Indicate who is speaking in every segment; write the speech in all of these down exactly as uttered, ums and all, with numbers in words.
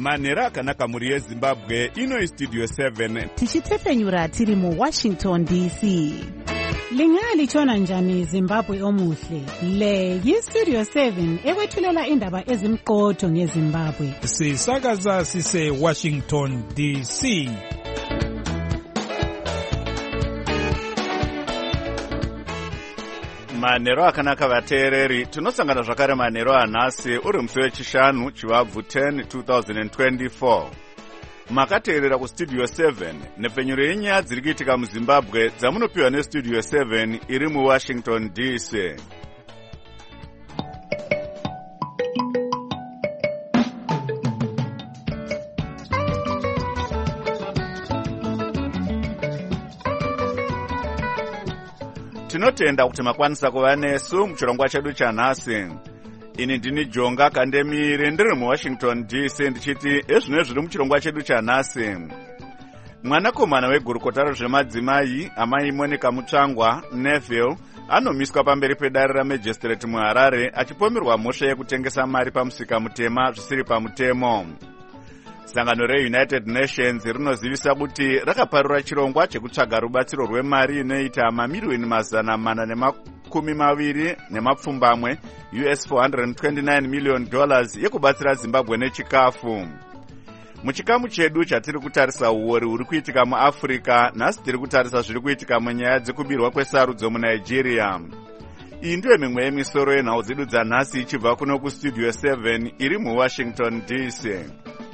Speaker 1: manhero akanaka mhuri yezimbabwe. Ino istudio seven
Speaker 2: tichitefenyura tiri muwashington D C. Lingalitshona njani Zimbabwe omuhle? Le yistudio seven ekwethulela indaba ezimqotho ngeZimbabwe.
Speaker 3: Sisakaza sise Washington D C.
Speaker 1: manhero akanaka vateereri, tinosangana zvakare manhero anhasi uri musi wechishanu chivabvu ten twenty twenty-four. Makateerera kustudio seven nepfenyuro yenyaya dziri kuitika muZimbabwe dzamunopiwa nestudio seven iri muWashington D C. Tinotenda kuti makwanisa kuva nesu muchirongwa chedu chanhasi. Ini ndini Jonga Kandemire ndiri muWashington D C ndichiti ezvino zviri muchirongwa chedu chanhasi. Mwanakomana wegurukota rezvemadzimai amai Monica Mutsvangwa Neville anomiswa pamberi pedare raMagistrate muHarare achipomerwa mhosva yekutengesa mari pamusika mutema zvisiri pamutemo. Sangano reUnited Nations rinozivisa kuti rakaparura chirongwa chekutsvaga rubatsiro rwemari inoita mamiliyoni mazana mana nemakumi maviri nemapfumbamwe U S four hundred twenty-nine million dollars yekubatsira Zimbabwe nechikafu. Muchikamu chedu chatiri kutarisa uori huri kuitika muAfrica, nhasi tiri kutarisa zviri kuitika munyaya dzekubirwa kwesarudzo muNigeria. Iyi ndiyo mimwe yemisoro yenhau dzedu dzanhasi ichibva kuno kustudio seven iri muWashington D C.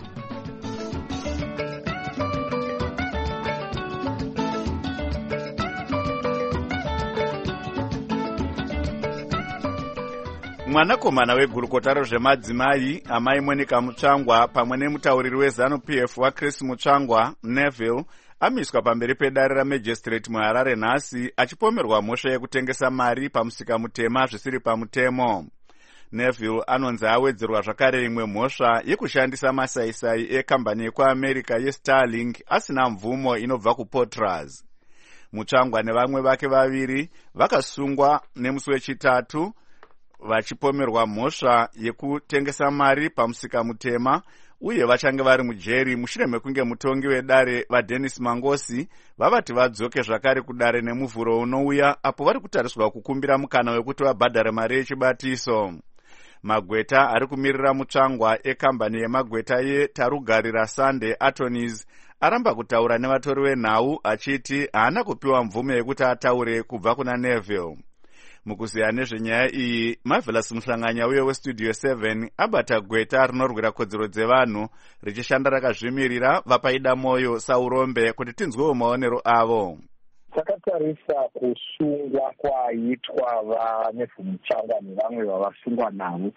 Speaker 1: Mwanakomana wegurukota rezvemadzimai amai Monica Mutsvangwa pamwe nemutauriri weZanu-P F waChris Mutsvangwa Neville amiswa pamberi pedare raMagistrate muHarare nhasi achipomerwa mhosva yekutengesa mari pamusika mutema zvisiri pamutemo. Neville anonzi awedzerwa zvakare imwe mhosva yekushandisa masaisai ekambani yekuAmerica yeStarlink asina mvumo inobva kuPortras. Mutsvangwa nevamwe vake vaviri vakasungwa nemusi wechitatu vachipomerwa mhosva yekutengesa mari pamusika mutema uye vachange vari mujeri mushure mekunge mutongi wedare vaDennis Mangosi vavati vadzoke zvakare kudare nemuvhuro unouya apo vari kutariswa kukumbira mukana wekuti vabhadhare mari yechibatiso. Magweta ari kumirira Mutsvangwa ekambani yemagweta yeTarugarira Sunday Attorneys aramba kutaura nevatori venhau achiti haana kupiwa mvumo yekuti ataure kubva kuna Neville. Mukuziya nezvenyaya iyi, Marvelous Muhlanganya uye westudio seven abata gweta rinorwira kodzero dzevanhu richishanda rakazvimirira vapaida moyo saurombe kuti tinzwewo maonero avo.
Speaker 4: Takatarisa kusungwa kwaitwa vaNeville Mutsvangwa nevamwe vavasungwa navo,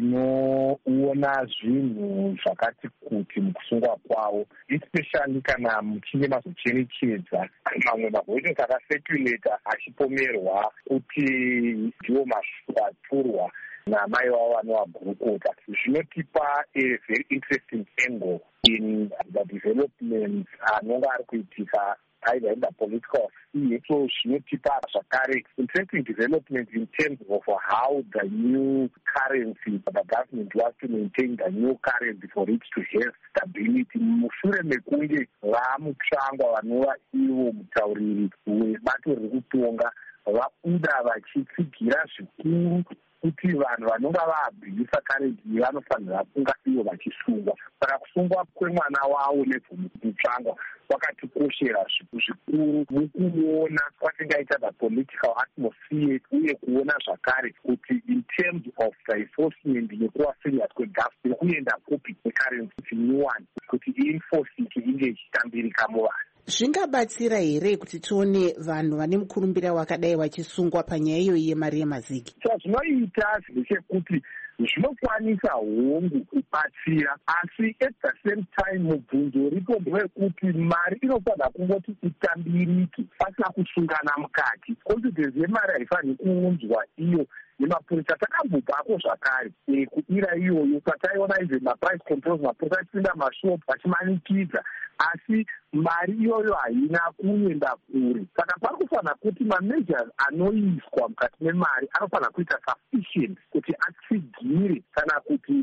Speaker 4: tinoona zvinhu zvakati kuti mukusungwa kwavo, especially kana muchinge mazocherechedza mamwe mavhoyisi akasekuleta achipomerwa kuti ndiwo mashoko aturwa namai vavo vanovagurukota. Zvinotipa a very interesting angle in the developments anonga ari kuitika either in the political sphere. So zvinotipa zvakare interesting development in terms of how the new currency, the government wants to maintain the new currency for it to have stability. Mushure mekunge vaMutsvangwa vanova ivo mutauriri webato riri kutonga vabuda vachitsigira zvikuru kuti vanhu vanonga vaabhilisa karenzi vanofanira kunga ivo vachisungwa. Saka kusungwa kwemwana wavo Neville Mutsvangwa kwakatikoshera zvikuru mukuona kwatingaita the political atmosphere uye kuona zvakare kuti in terms of the enforcement nekuwasirias kwegovernment kuenda kopi nekarenzi nyuwani kuti ienforcike inge ichitambirika muvanhu.
Speaker 2: Zvingabatsira here kuti tione vanhu vane mukurumbira wakadai vachisungwa panyaya iyoyi yemari yemazigi?
Speaker 4: Zvinoita ndechekuti zvinokwanisa hongu kubatsira, asi at the same time mubvunzo ripo ndewekuti mari inofanira kungoti itambirike pasina kusungana mukati. Confidence yemari haifaniri kuunzwa iyo nemapurisa. Takambobvako zvakare kuira iyoyo pataiona izve maprice controls, mapurisa achipinda mashopu vachimanikidza, asi mari iyoyo haina kuenda kure. Saka pari kufanira kuti mameasures anoiswa mukati memari anofanira kuita sufficient kuti atsigire kana kuti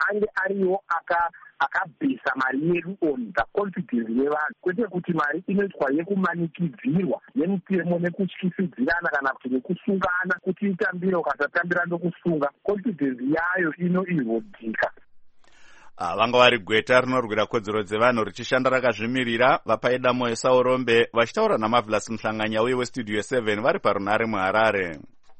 Speaker 4: ange ariwo aka akabhesa mari yedu on the confidence yevanhu, kwete kuti mari inoitwa yekumanikidzirwa nemutemo nekutyisidzirana kana kuti nekusungana kuti itambire ukasatambira ndokusunga. Confidence yayo inoirodhika.
Speaker 1: Vanga vari gweta rinorwira kodzero dzevanhu richishanda rakazvimirira vapaida moyo saurombe vachitaura naMarvelous Muhlanganya uye westudio seven vari parunare muHarare.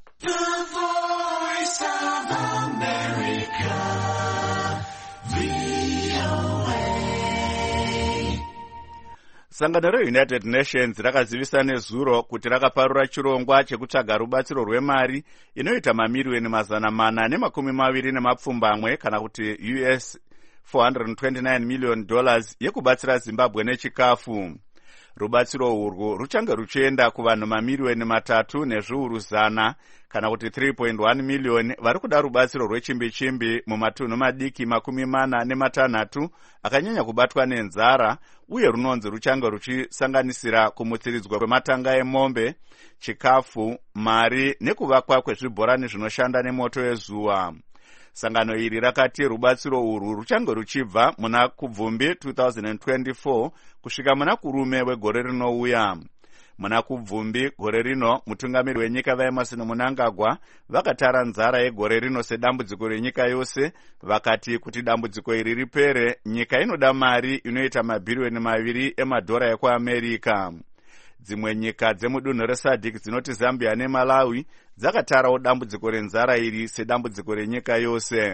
Speaker 1: Sangano reUnited Nations rakazivisa nezuro kuti rakaparura chirongwa chekutsvaga rubatsiro rwemari inoita mamiliyoni mazana mana nemakumi maviri nemapfumbamwe kana kuti U S four hundred twenty-nine million dollars yekubatsira Zimbabwe nechikafu. Rubatsiro urwu ruchange ruchienda kuvanhu mamiliyoni matatu nezviuru zana kana kuti three point one million vari kuda rubatsiro rwechimbi-chimbi mumatunhu madiki makumi mana nematanhatu akanyanya kubatwa nenzara, uye runonzi ruchange ruchisanganisira kumutsiridzwa kwematanga emombe, chikafu, mari nekuvakwa kwezvibhorani zvinoshanda nemoto yezuva. Sangano iri rakati rubatsiro urwu ruchange ruchibva muna Kubvumbi two thousand twenty-four kusvika muna Kurume wegore rinouya. Muna Kubvumbi gore rino mutungamiri wenyika vaEmmerson Mnangagwa vakatara nzara yegore rino sedambudziko renyika yose, vakati kuti dambudziko iri ripere nyika inoda mari inoita mabhiriyoni maviri emadhora ekuAmerika. Dzimwe nyika dzemudunhu reSADC dzinoti Zambia neMalawi dzakatarawo dambudziko renzara iri sedambudziko renyika yose.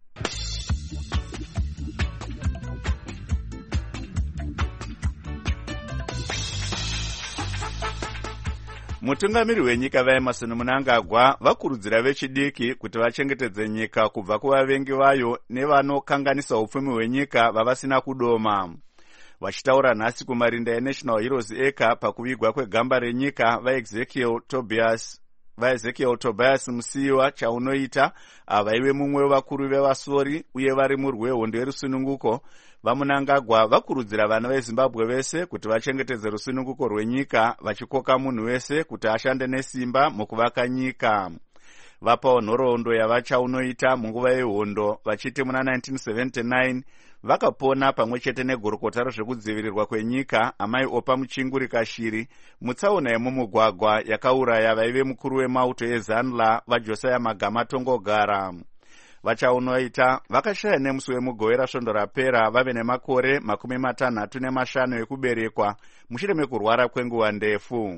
Speaker 1: Mutungamiri wenyika vaEmmerson Mnangagwa vakurudzira vechidiki kuti vachengetedze nyika kubva kuvavengi vayo nevanokanganisa upfumi hwenyika vavasina kudoma. Vachitaura nhasi kumarinda eNational Heroes Acre pakuvigwa kwegamba renyika vaEzekiel Tobias vaEzekiel Tobias Musiiwa chaunoita avaive mumwe wevakuru vevasori uye vari murwi wehondo yerusununguko. VaMnangagwa vakurudzira vana veZimbabwe vese kuti vachengetedze rusununguko rwenyika vachikoka munhu wese kuti ashande nesimba mukuvaka nyika. Vapawo nhoroondo yavachaunoita munguva yehondo vachiti muna nineteen seventy-nine vakapona pamwe chete negurukota rezvekudzivirirwa kwenyika amai Opa Muchinguri Kashiri mutsaona yemumugwagwa yakauraya vaive mukuru wemauto eZanla vaJosiah Magama Tongogara. Vachaunoita vakashaya nemusi wemugowera svondo rapera vave nemakore makumi matanhatu nemashanu ekuberekwa mushure mekurwara kwenguva ndefu.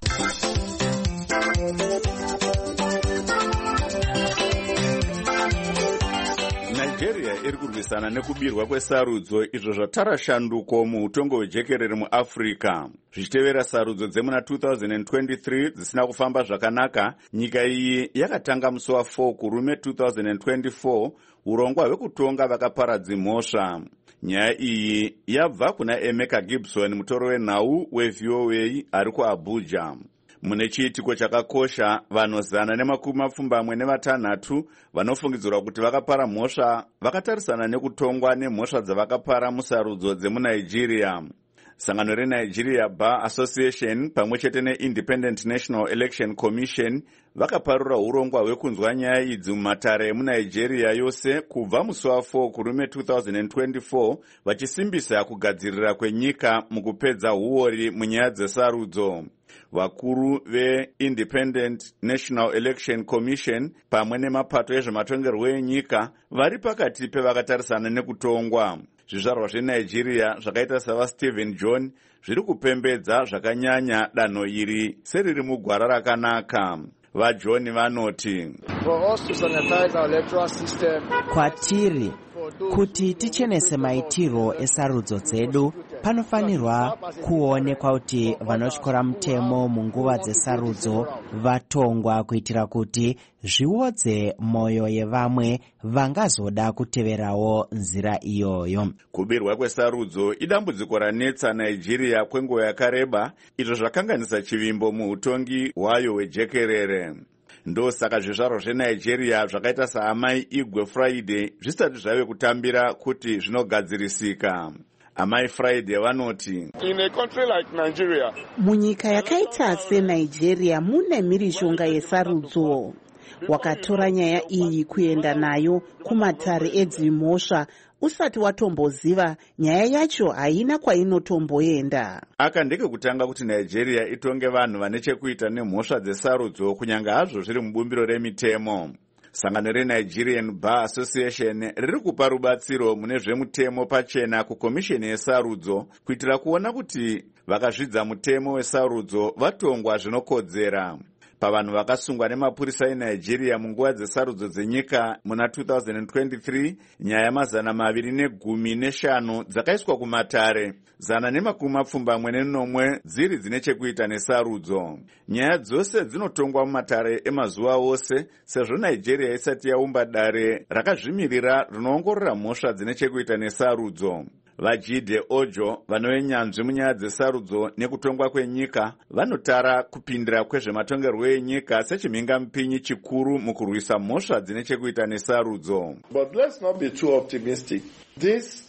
Speaker 1: Nigeria iri kurwisana nekubirwa kwesarudzo izvo zvatara shanduko muutongo hwejekerere muAfrica. Zvichitevera sarudzo dzemuna two thousand twenty-three dzisina kufamba zvakanaka, nyika iyi yakatanga musi wa four Kurume two thousand twenty-four urongwa hwekutonga vakaparadzi mhosva. Nyaya iyi yabva kuna Emeka Gibson, mutoro wenhau weV O A ari kuAbuja. Mune chiitiko chakakosha, vanhu zana nemakumi mapfumbamwe nevatanhatu vanofungidzirwa kuti vakapara mhosva vakatarisana nekutongwa nemhosva dzavakapara musarudzo dzemuNigeria. Sangano reNigeria Bar Association pamwe chete neIndependent National Election Commission vakaparura urongwa hwekunzwa nyaya idzi mumatare emuNigeria yose kubva musi wa four Kurume two thousand twenty-four vachisimbisa kugadzirira kwenyika mukupedza huori munyaya dzesarudzo. Vakuru veIndependent National Election Commission pamwe nemapato ezvematongerwo enyika vari pakati pevakatarisana nekutongwa. Zvizvarwa zveNigeria zvakaita savaStephen John zviri kupembedza zvakanyanya danho iri seriri mugwara rakanaka. VaJohn vanoti
Speaker 5: kwatiri kuti tichenese maitiro esarudzo dzedu panofanirwa kuonekwa kuti vanotyora mutemo munguva dzesarudzo vatongwa kuitira kuti zviwodze moyo yevamwe vangazoda kuteverawo nzira iyoyo.
Speaker 1: Kubirwa kwesarudzo idambudziko ranetsa Nigeria kwenguva yakareba, izvo zvakanganisa chivimbo muutongi hwayo hwejekerere. Ndosaka zvizvarwa zveNigeria zvakaita saamai Igwe Friday zvisati zvave kutambira kuti zvinogadzirisika. Amai Friday vanoti
Speaker 6: in a country like Nigeria,
Speaker 2: munyika yakaita seNigeria mune mhirishonga yesarudzo. wakatora nyaya iyi kuenda nayo kumatare edzimhosva usati watomboziva nyaya yacho haina kwainotomboenda.
Speaker 1: aka ndeke kutanga kuti Nigeria itonge vanhu vane chekuita nemhosva dzesarudzo kunyange hazvo zviri mubumbiro remitemo. Sangano reNigerian Bar Association riri kupa rubatsiro mune zvemutemo pachena kukomisheni yesarudzo kuitira kuona kuti vakazvidza mutemo wesarudzo vatongwa zvinokodzera. Pavanhu vakasungwa nemapurisa eNigeria munguva dzesarudzo dzenyika muna two thousand twenty-three, nyaya mazana maviri negumi neshanu dzakaiswa kumatare, zana nemakumi mapfumbamwe nenomwe dziri dzine chekuita nesarudzo. Nyaya dzose dzinotongwa mumatare emazuva ose sezvo Nigeria isati yaumba dare rakazvimirira rinoongorora mhosva dzine chekuita nesarudzo. Vajide Ojo, vanoenyanzvi munyaya dzesarudzo nekutongwa kwenyika, vanotara kupindira kwezvematongerwo enyika sechimhingamupinyi chikuru mukurwisa mhosva dzine chekuita nesarudzo.
Speaker 6: But let's not be too optimistic. This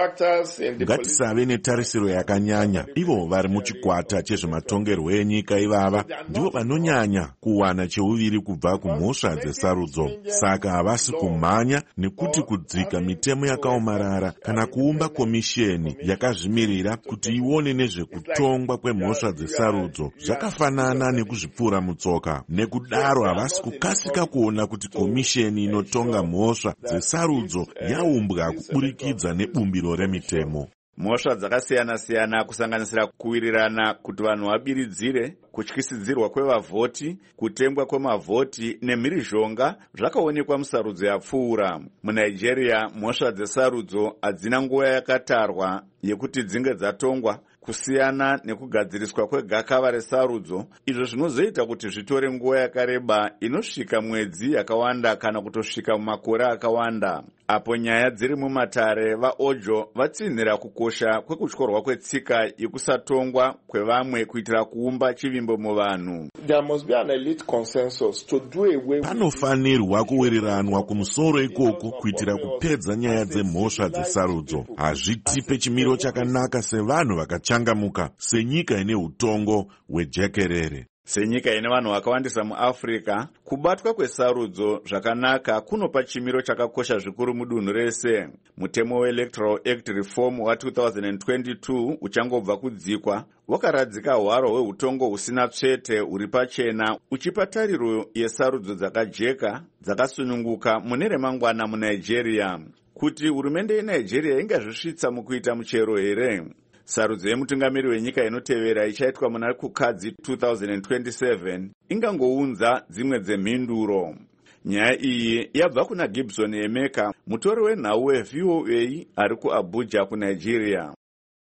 Speaker 7: ngatisave netarisiro yakanyanya. Ivo vari muchikwata chezvematongerwo enyika ivava ndivo vanonyanya kuwana cheuviri kubva kumhosva dzesarudzo. Saka havasi kumhanya nekuti kudzika mitemo yakaomarara kana kuumba komisheni yakazvimirira kuti ione nezvekutongwa kwemhosva dzesarudzo zvakafanana nekuzvipfuura mutsoka. Nekudaro havasi kukasika kuona kuti komisheni inotonga mhosva dzesarudzo yaumbwa kuburikidza nebumbiro remitemo.
Speaker 1: Mhosva dzakasiyana-siyana kusanganisira kuwirirana kuti vanhu vabiridzire, kutyisidzirwa kwevavhoti, kutengwa kwemavhoti nemhirizhonga zvakaonekwa musarudzo yapfuura. MuNigeria mhosva dzesarudzo hadzina nguva yakatarwa yekuti dzinge dzatongwa, kusiyana nekugadziriswa kwegakava resarudzo, izvo zvinozoita kuti zvitore nguva yakareba inosvika mwedzi yakawanda kana kutosvika mumakore akawanda. Apo nyaya dziri mumatare, vaOjo vatsinhira kukosha kwekutyorwa kwetsika yekusatongwa kwevamwe kuitira kuumba chivimbo muvanhu.
Speaker 7: Panofanirwa kuwiriranwa kumusoro ikoko kuitira kupedza nyaya dzemhosva dzesarudzo. Hazvitipe chimiro chakanaka sevanhu vakachangamuka, senyika ine utongo hwejekerere.
Speaker 1: Senyika ine vanhu vakawandisa muAfrica, kubatwa kwesarudzo zvakanaka kunopa chimiro chakakosha zvikuru mudunhu rese. Mutemo weElectoral Act Reform wa two thousand twenty-two uchangobva kudzikwa wakaradzika hwaro hweutongo husina tsvete huri pachena, uchipa tariro yesarudzo dzakajeka dzakasununguka mune remangwana muNigeria. Kuti hurumende yeNigeria ingazvisvitsa mukuita muchero here? Sarudzo yemutungamiri wenyika inotevera ichaitwa muna kukadzi two thousand twenty-seven ingangounza dzimwe dzemhinduro. Nyaya iyi yabva kuna Gibson Emeka, mutori wenhau weV O A ari kuAbuja kuNigeria.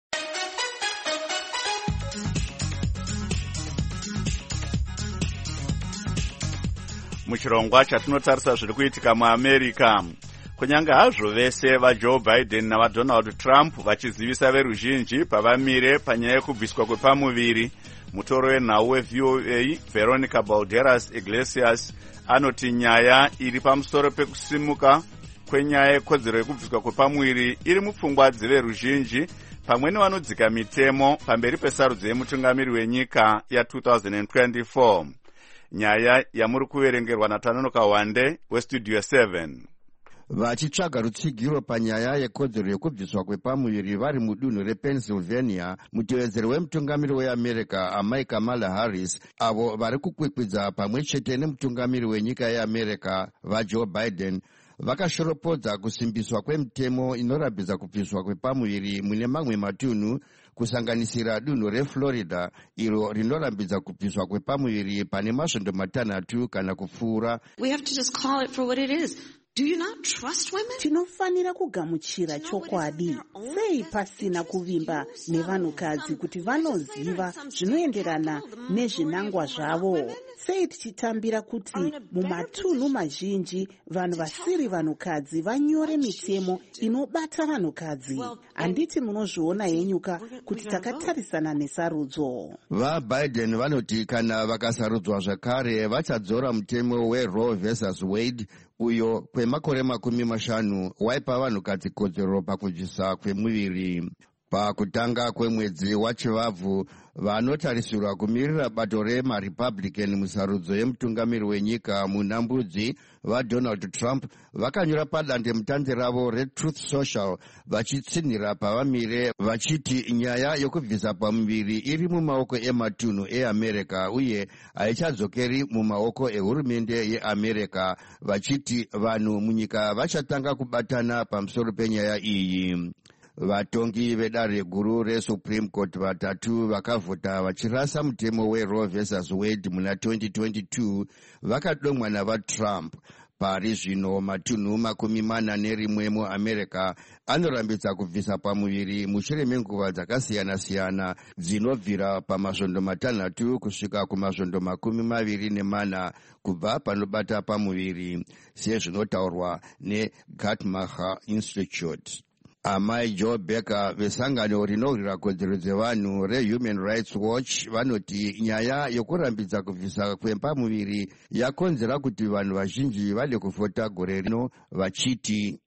Speaker 1: Muchirongwa chatinotarisa zviri kuitika muAmerica. Kunyange hazvo vese vaJoe Biden navaDonald Trump vachizivisa veruzhinji pavamire panyaya yekubviswa kwepamuviri, mutoro wenhau weV O A Veronica Balderas Iglesias anoti nyaya iri pamusoro pekusimuka kwenyaya yekodzero yekubviswa kwepamuviri iri mupfungwa dzeveruzhinji pamwe nevanodzika mitemo pamberi pesarudzo yemutungamiri wenyika ya two thousand twenty-four. Nyaya yamuri kuverengerwa naTanonoka Wande weStudio seven.
Speaker 8: Vachitsvaga rutsigiro panyaya yekodzero yekubviswa kwepamuviri vari mudunhu rePennsylvania, mutevedzeri wemutungamiri weAmerica amai Kamala Harris, avo vari kukwikwidza pamwe chete nemutungamiri wenyika yeAmerica vaJoe Biden, vakashoropodza kusimbiswa kwemutemo inorambidza kubviswa kwepamuviri mune mamwe matunhu, kusanganisira dunhu reFlorida iro rinorambidza kubviswa kwepamuviri pane masvondo matanhatu kana kupfuura.
Speaker 9: We have to just call it for what it is. Do you not trust women?
Speaker 2: Tinofanira kugamuchira chokwadi. Sei pasina kuvimba nevanhukadzi kuti vanoziva zvinoenderana nezvinangwa zvavo? Sei tichitambira kuti mumatunhu mazhinji vanhu vasiri vanhukadzi vanyore mitemo inobata vanhukadzi? Handiti munozviona yenyuka kuti takatarisana nesarudzo.
Speaker 8: VaBiden vanoti kana vakasarudzwa zvakare vachadzora mutemo weRoe versus Wade uyo kwemakore makumi mashanu waipa vanhukadzi kodzero pakubvisa kwemuviri. Pakutanga kwemwedzi wachivabvu, vanotarisirwa kumirira bato remarepublican musarudzo yemutungamiri wenyika muna mbudzi vaDonald Trump vakanyora padandemutande ravo reTruth Social vachitsinhira pavamire vachiti nyaya yokubvisa pamuviri iri mumaoko ematunhu eAmerica uye haichadzokeri mumaoko ehurumende yeAmerica, vachiti vanhu munyika vachatanga kubatana pamusoro penyaya iyi. Vatongi vedare guru reSupreme Court vatatu vakavhota vachirasa mutemo weRoe versus Wade muna twenty twenty-two vakadomwa navaTrump. Pari zvino matunhu makumi mana nerimwe muAmerica anorambidza kubvisa pamuviri mushure menguva dzakasiyana-siyana dzinobvira pamasvondo matanhatu kusvika kumasvondo makumi maviri nemana kubva panobata pamuviri, sezvinotaurwa neGuttmacher Institute. Amai Joe Becker vesangano rinorwira kodzero dzevanhu reHuman Rights Watch vanoti nyaya yokurambidza kubvisa kwepamuviri yakonzera kuti vanhu vazhinji vade kuvhota gore rino, vachiti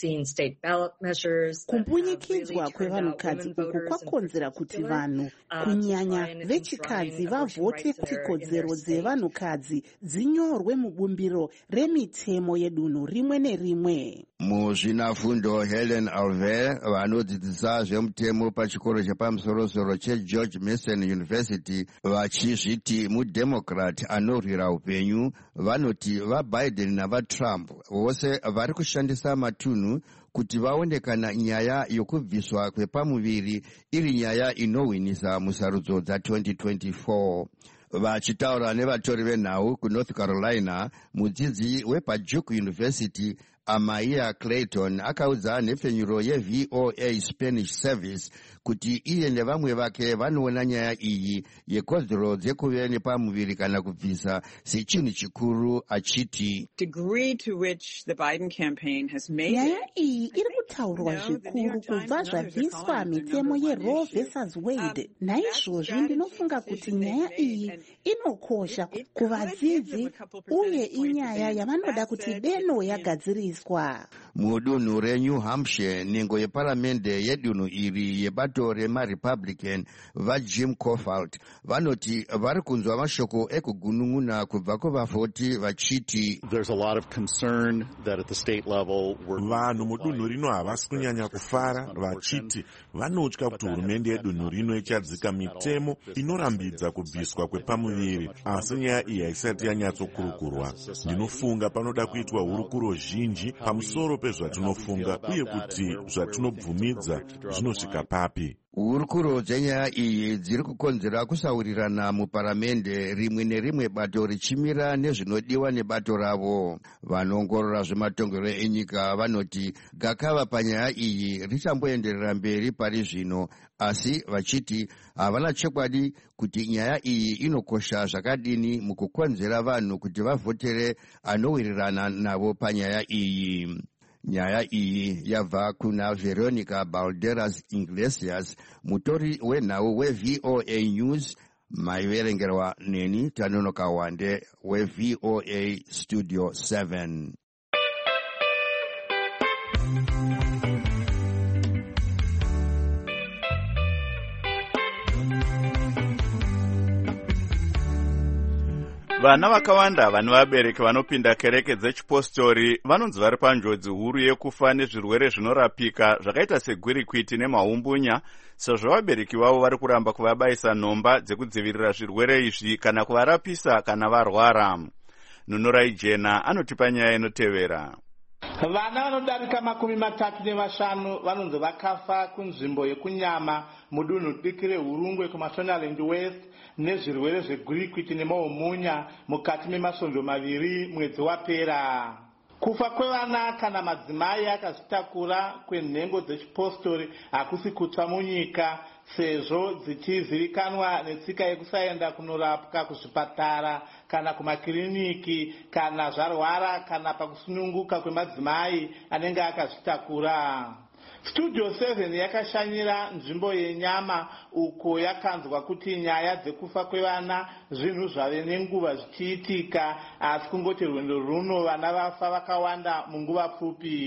Speaker 2: kumbunyikidzwa kwevanhukadzi uku kwakonzera kuti vanhu kunyanya vechikadzi vavhote kuti kodzero dzevanhukadzi dzinyorwe mubumbiro remitemo yedunhu rimwe nerimwe.
Speaker 8: Muzvinafundo Helen Alver vanodzidzisa zvemutemo pachikoro chepamusoro-soro cheGeorge Mason University vachizviti mudemocrat anorwira upenyu vanoti vaBiden navaTrump vose vari kushandisa matunhu kuti vaonekana nyaya yokubviswa kwepamuviri iri nyaya inowinisa musarudzo dza-twenty twenty-four. Vachitaura nevatori venhau kuNorth Carolina, mudzidzi wepaDuke University Amaya Clayton akaudza nhepfenyuro yeV O A Spanish Service kuti iye nevamwe vake vanoona nyaya iyi yekodzero dzekuve nepamuviri kana kubvisa sechinhu chikuru, achiti
Speaker 2: nyaya iyi iri kutaurwa zvikuru kubva zvabviswa mitemo yeRoe versus Wade. Naizvozvo ndinofunga kuti nyaya iyi inokosha kuvadzidzi uye inyaya yavanoda kuti deno yagadziriswa.
Speaker 8: Mudunhu reNew Hampshire, nhengo yeparamende yedunhu iri yebato remaRepublican vaJim Cofield vanoti vari kunzwa mashoko ekugunun'una kubva kuvavhoti vachiti
Speaker 7: vanhu mudunhu rino havasi kunyanya kufara, vachiti vanotya kuti hurumende yedunhu rino ichadzika mitemo inorambidza kubviswa kwepamuviri, asi nyaya iyi haisati yanyatsokurukurwa. Ndinofunga panoda kuitwa hurukuro zhinji pamusoro pezvatinofunga uye kuti zvatinobvumidza zvinosvika papi.
Speaker 8: Hurukuro dzenyaya iyi dziri kukonzera kusaurirana muparamende, rimwe nerimwe bato richimira nezvinodiwa nebato ravo. Vanoongorora zvematongero enyika vanoti gakava panyaya iyi richamboenderera mberi pari zvino, asi vachiti havana chokwadi kuti nyaya iyi inokosha zvakadini mukukonzera vanhu kuti vavhotere anowirirana navo panyaya iyi. Nyaya iyi yabva kuna Veronica Balderas Iglesias, mutori wenhau weV O A News, maiverengerwa neni Tanonoka Wande weV O A Studio seven.
Speaker 1: Vana vakawanda vane vabereki vanopinda kereke dzechipostori vanonzi vari panjodzi huru yekufa nezvirwere zvinorapika zvakaita segwirikwiti nemahumbunya, sezvo vabereki vavo vari kuramba kuvabayisa nhomba dzekudzivirira zvirwere izvi kana kuvarapisa kana varwara. Nunurai Jena anotipa nyaya inotevera.
Speaker 10: Vana vanodarika makumi matatu nevashanu vanonzi vakafa kunzvimbo yekunyama mudunhu diki reHurungwe kuMashonaland West nezvirwere zvegwirikwiti nemahumunya mukati memasvondo maviri mwedzi wapera. Kufa kwevana kana madzimai akazvitakura kwenhengo dzechipostori hakusi kutsva munyika, sezvo dzichizivikanwa netsika yekusaenda kunorapwa kuzvipatara kana kumakiriniki kana zvarwara kana pakusununguka kwemadzimai anenge akazvitakura. Studio seven yakashanyira nzvimbo yenyama uko yakanzwa kuti nyaya dzekufa kwevana zvinhu zvave nenguva zvichiitika, asi kungoti rwendo runo vana vafa vakawanda munguva pfupi.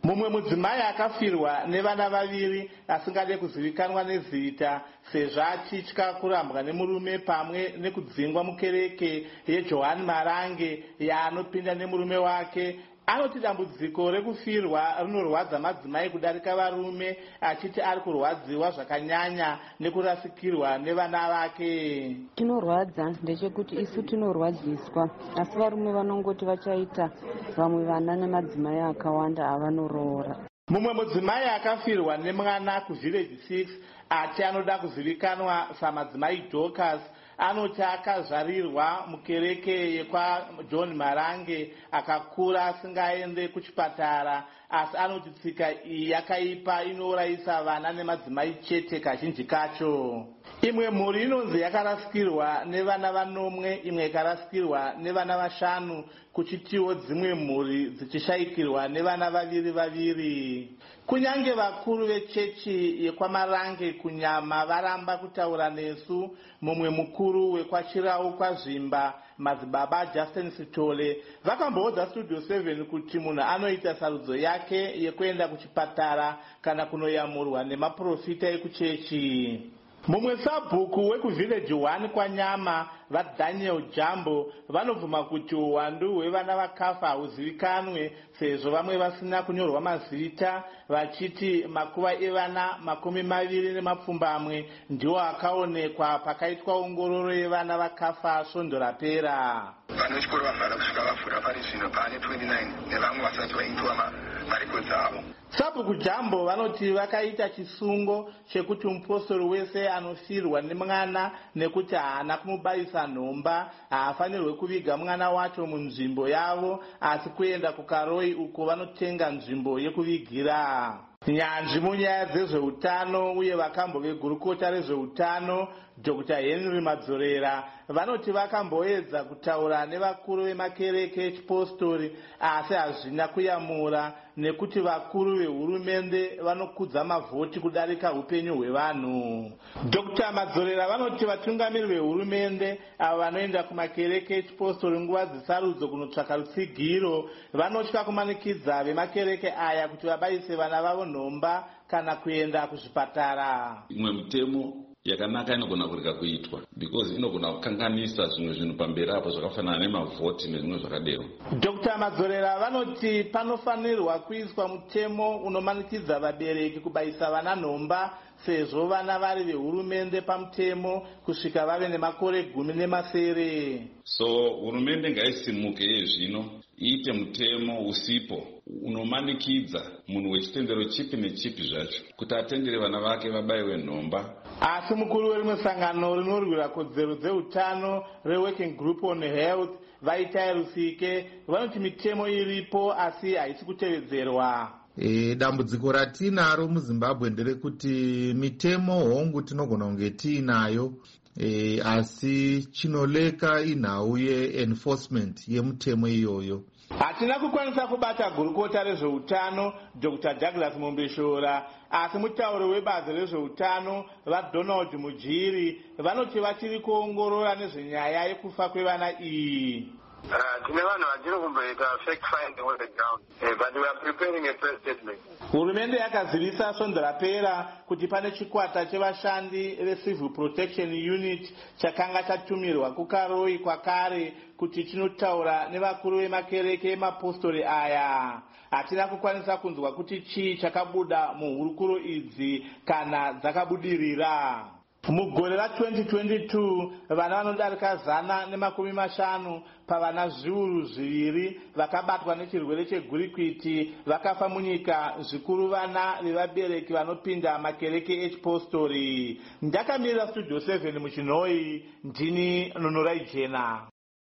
Speaker 10: Mumwe mudzimai akafirwa nevana vaviri asingade kuzivikanwa nezita sezvo achitya kurambwa nemurume pamwe nekudzingwa mukereke yeJohani Marange yaanopinda nemurume wake. Anoti dambudziko rekufirwa rinorwadza madzimai kudarika varume, achiti ari kurwadziwa zvakanyanya nekurasikirwa nevana vake.
Speaker 11: Chinorwadza ndechekuti isu tinorwadziswa, asi varume vanongoti vachaita vamwe vana nemadzimai akawanda avanoroora.
Speaker 10: Mumwe mudzimai akafirwa nemwana kuvillage six ati anoda kuzivikanwa samadzimai Dorcas. Anoti akazvarirwa mukereke yekwa John Marange akakura asingaende kuchipatara, asi anoti tsika iyi yakaipa inourayisa vana nemadzimai chete kazhinji kacho. Imwe mhuri inonzi yakarasikirwa nevana vanomwe, imwe ikarasikirwa nevana vashanu, kuchitiwo dzimwe mhuri dzichishayikirwa nevana vaviri vaviri. Kunyange vakuru vechechi yekwamarange kunyama varamba kutaura nesu, mumwe mukuru wekwachirau kwazvimba madzibaba Justin Sitole vakamboudza Studio seven kuti munhu anoita sarudzo yake yekuenda kuchipatara kana kunoyamurwa nemaprofita ekuchechi. Mumwe sabhuku wekuvillage one kwanyama vaDaniel Jambo vanobvuma kuti uwandu hwevana vakafa hauzivikanwe sezvo vamwe vasina kunyorwa mazita, vachiti makuva evana makumi maviri nemapfumbamwe ndiwo akaonekwa pakaitwa ongororo yevana vakafa svondo rapera.
Speaker 12: Vanechikoro vamhara kusvika vafura pari zvino pane twenty-nine nevamwe vasati vaitwa marekodzi avo.
Speaker 10: Sabhuku Jambo vanoti vakaita chisungo chekuti mupostori wese anofirwa nemwana nekuti haana kumubayisa nhomba haafanirwe kuviga mwana wacho munzvimbo yavo, asi kuenda kukaroi uko vanotenga nzvimbo yekuvigira. Nyanzvi munyaya dzezveutano uye vakambo vegurukota rezveutano Doctor Henry Madzorera vanoti vakamboedza kutaura nevakuru vemakereke echipostori asi hazvina kuyamura nekuti vakuru vehurumende vanokudza mavhoti kudarika upenyu hwevanhu. Doctor Madzorera vanoti vatungamiri vehurumende avo vanoenda kumakereke echipostori nguva dzesarudzo kunotsvaka rutsigiro vanotya kumanikidza vemakereke aya kuti vabayise vana vavo nhomba kana kuenda kuzvipatara.
Speaker 13: Imwe mutemo yakanaka inogona kurega kuitwa because inogona kukanganisa zvimwe zvinhu pamberi apo zvakafanana nemavhoti nezvimwe zvakadero.
Speaker 10: Doctor Madzorera vanoti panofanirwa kuiswa mutemo unomanikidza vabereki kubayisa vana nhomba sezvo vana vari vehurumende pamutemo kusvika vave nemakore gumi nemasere.
Speaker 13: So hurumende ngaisimuke yezvino iite mutemo usipo unomanikidza munhu wechitendero chipi nechipi zvacho kuti atendere vana vake vabayiwe nhomba.
Speaker 10: Asi mukuru werimwe sangano rinorwira kodzero dzeutano reWorking Group on Health Vaitai Rusike vanoti mitemo iripo asi haisi kutevedzerwa.
Speaker 14: E, dambudziko ratinaro muZimbabwe nderekuti mitemo hongu tinogona kunge tiinayo e, asi chinoleka inhau ye-enforcement yemutemo iyoyo.
Speaker 10: Hatina kukwanisa kubata gurukota rezveutano Doctor Douglas Mumbeshora, asi mutauri webazi rezveutano vaDonald Mujiri vanoti vachiri kuongorora nezvenyaya yekufa kwevana iyi.
Speaker 12: Tine vanhu vachiri kumboita fact finding on the ground, but we are preparing a press statement.
Speaker 10: Hurumende yakazivisa svondo rapera kuti pane chikwata chevashandi veCivil Protection Unit chakanga chatumirwa kukaroi kwakare kuti chinotaura nevakuru vemakereke emapostori aya. Hatina kukwanisa kunzwa kuti chii chakabuda muhurukuro idzi kana dzakabudirira. Mugore ra twenty twenty-two vana vanodarika zana nemakumi mashanu pavana zviuru zviviri vakabatwa nechirwere chegurikwiti vakafa munyika, zvikuru vana vevabereki vanopinda makereke echipostori. Ndakamirira Studio seven muchinhoi, ndini Nonorai Jena.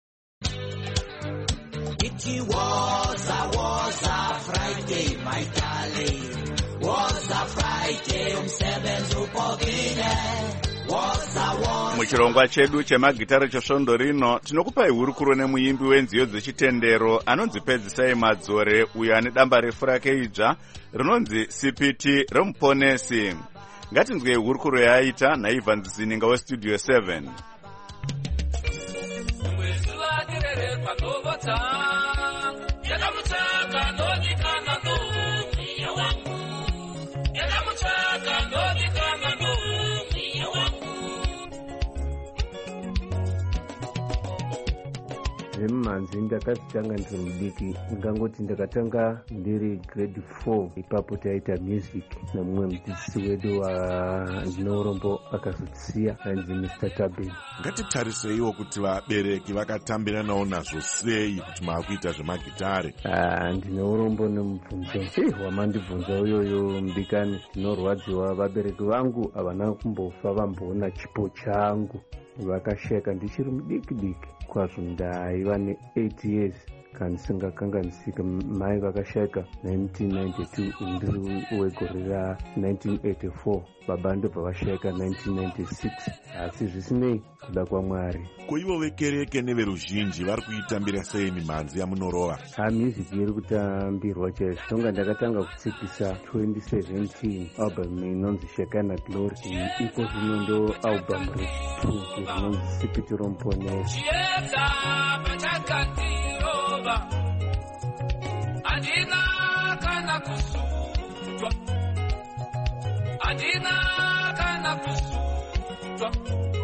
Speaker 15: It was a was a Friday, my darling. Was a Friday, umsebenzi upokile.
Speaker 1: Muchirongwa chedu chemagitare chesvondo rino tinokupai hurukuro nemuimbi wenziyo dzechitendero anonzi Pedzisai Madzore uyo ane damba refu rake idzva rinonzi C P T remuponesi. Ngatinzwei hurukuro yaaita naIvan Zininga weStudio seven.
Speaker 16: inzwi ndakazitanga ndiri mudiki, ndingangoti ndakatanga ndiri grade four. Ipapo taita music nemumwe mudzidzisi wedu wandinourombo akazotisiya ainzi mister Tabin.
Speaker 7: Ngatitariseiwo kuti vabereki vakatambiranawo nazvo sei kuti maakuita zvemagitare.
Speaker 16: Ndine urombo nemubvunzo eh wamandibvunza uyoyo mudikani. Ndinorwadziwa, vabereki vangu havana kumbofa vamboona chipo changu, vakasheka ndichiri mudiki diki kwazvo. Ndaiva ne-eight years kandisingakanganisika. Mai vakasheka nineteen ninety-two, ndiri wegore ra nineteen eighty-four. Baba ndobva vasheka nineteen ninety-six. Asi zvisinei, kuda kwaMwari.
Speaker 7: Ko ivo vekereke neveruzhinji vari kuitambira sei mimhanzi yamunorova?
Speaker 16: Ha, music iri kutambirwa chaizvo. Tonga ndakatanga kutsikisa twenty seventeen album inonzi Shekana Glory. Ipo zvino ndo album re-two rinonzi Sipitiro Mponesi.
Speaker 15: Adina kana kusutwa, Adina kana kusutwa.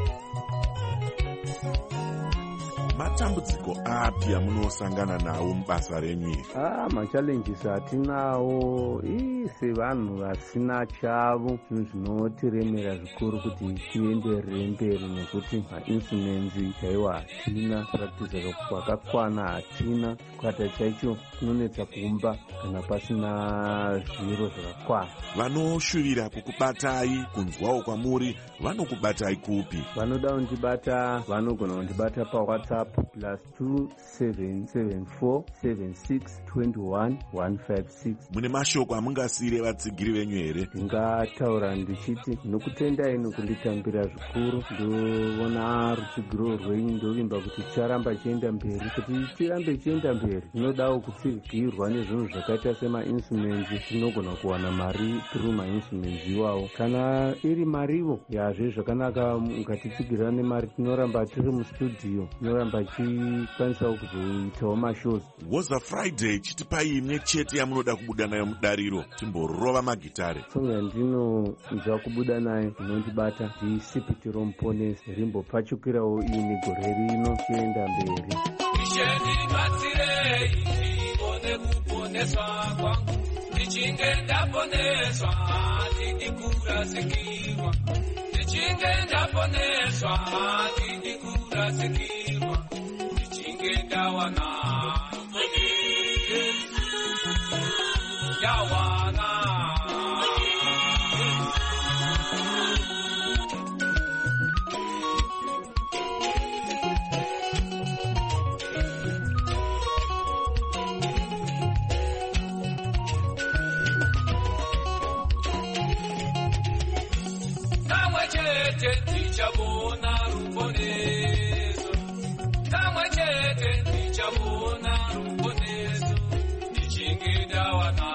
Speaker 7: Matambudziko api amunosangana nawo mubasa renyu iri?
Speaker 16: Ah, machallenges atinawo ii sevanhu vasina chavo, zvinhu zvinotiremera zvikuru kuti tienderere mberi, nekuti mainfluensi chaiwo hatina, kuratidzira kwakakwana hatina. Chikwata chaicho kunonetsa kumba kana pasina zviro zvakakwana.
Speaker 7: Vanoshuvira kukubatai, kunzwawo kwamuri, vanokubatai kupi?
Speaker 16: Vanoda kundibata vanogona kundibata paWhatsApp plus two seven seven four seven six two one one five six.
Speaker 7: Mune mashoko amungasire vatsigiri venyu here?
Speaker 16: Ndingataura ndichiti nokutendai nokunditambira zvikuru. Ndoona rutsigiro rwenyu, ndovimba kuti ticharamba chienda mberi. Kuti tirambe chienda mberi, zvinodawo kutsigirwa nezvinhu zvakaita semainstruments. Tinogona kuwana mari through mainstruments iwawo. Kana iri mariwo yazve zvakanaka, mukatitsigirira nemari tinoramba tiri mustudio, tinoramba tichikwanisawo kuzoitawo mashows.
Speaker 7: Woza Friday chitipai imwe chete yamunoda kubuda nayo mudariro, timborova magitare.
Speaker 16: Song yandinonzwa kubuda nayo inondibata ndisipitiro Mponesi, rimbopfachukirawo ini gore rino tienda mberi.
Speaker 15: Isheni batsirei ndibone kuponeswa kwangu, ndichinge ndaponeswa ndikurasikirwa, ndichinge ndaponeswa ndikurasikirwa, ndichinge ndawana ndawana Tichabona ruponezo, kamwe chete tichabona ruponezo, tichinge ndawana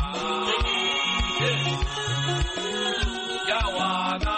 Speaker 15: ndawana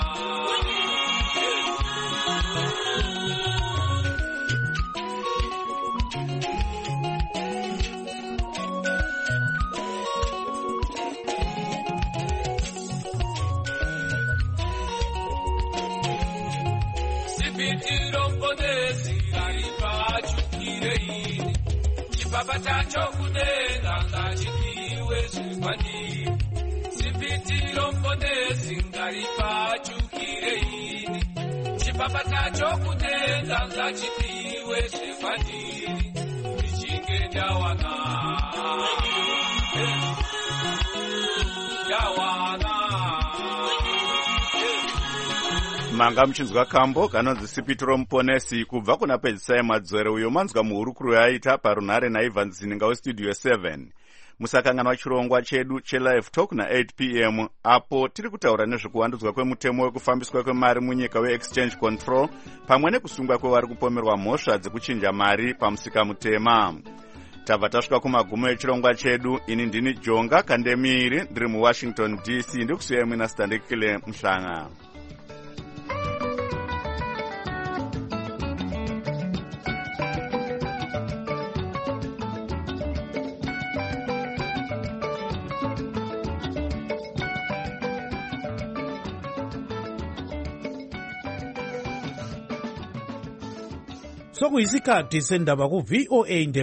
Speaker 15: Sipitiro Mponesi aripachukire ini, chipapa chacho kudenga ngachipiwe zvikwandiri. Sipitiro Mponesi aripachukire ini, chipapa chacho kudenga ngachipiwe zvikwandiri. Ndichinge ndawana ndawana.
Speaker 1: Manga muchinzwa kambo kanonzi Sipitiro Mponesi kubva kuna pedzisai madzwere, uyo manzwa muhurukuru yaita parunhare naIvan Zininga westudio seven. Musakanganwa chirongwa chedu chelive talk na eight p m apo tiri kutaura nezvekuwandudzwa kwemutemo wekufambiswa kwemari munyika weexchange control pamwe nekusungwa kwevari kupomerwa mhosva dzekuchinja mari pamusika mutema. Tabva tasvika kumagumo echirongwa chedu. Ini ndini Jonga Kandemiri, ndiri muWashington D C, ndikusiyai mwina Standekile Mhlanga.
Speaker 3: sokuyisikhathi sendaba ku-V O A